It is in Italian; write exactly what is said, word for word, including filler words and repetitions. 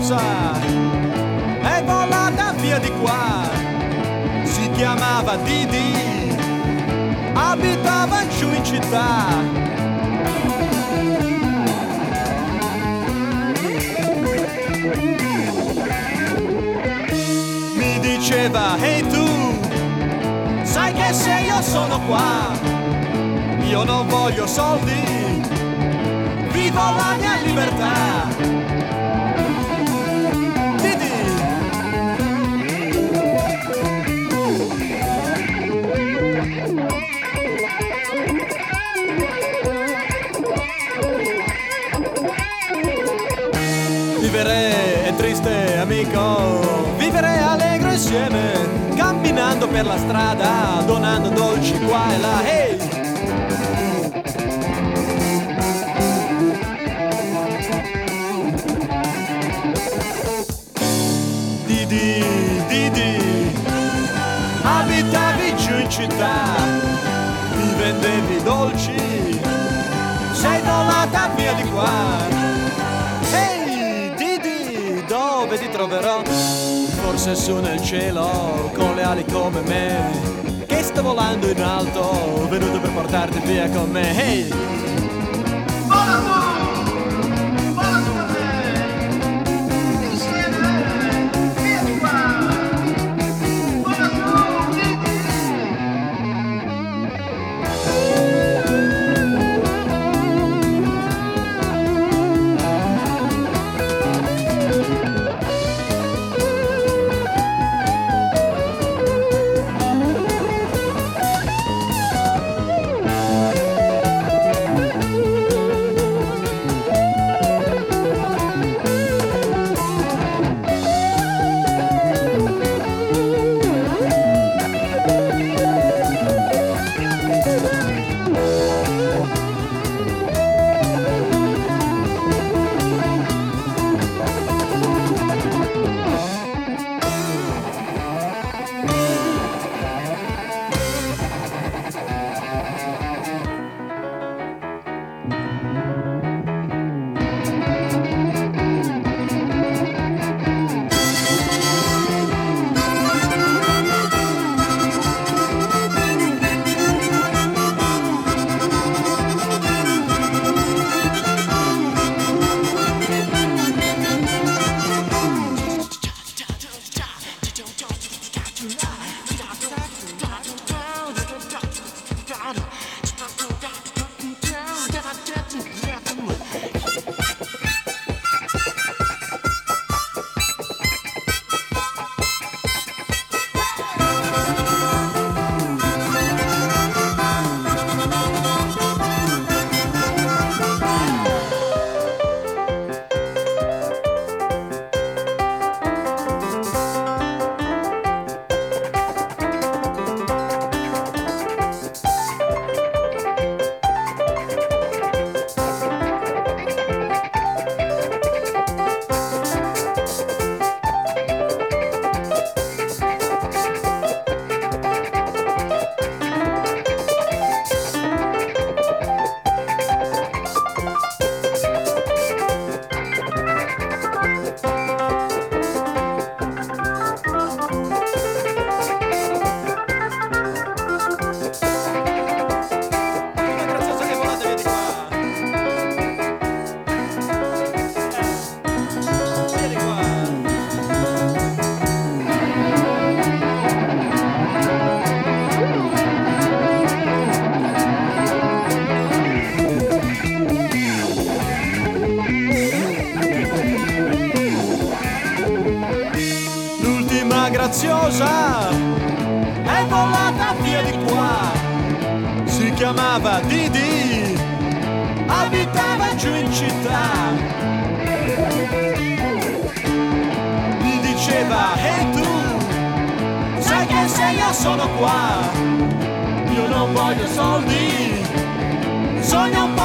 graziosa è volata via di qua. Si chiamava Didi, abitava giù in città. Mi diceva, ehi tu, sai che se io sono qua, io non voglio soldi, vivo la mia libertà. Didi. Vivere è triste, amico, vivere allegro insieme, camminando per la strada, donando dolci qua e là, hey! Didi, Didi, abitavi giù in città, mi vendevi dolci, sei volata via di qua. Ehi, Didi, dove ti troverò? Forse su nel cielo, con le ali come me, che sto volando in alto, venuto per portarti via con me. Ehi! Graziosa è volata via di qua. Si chiamava Didi, abitava giù in città. Mi diceva, ehi tu, sai che se io sono qua, io non voglio soldi, sogno un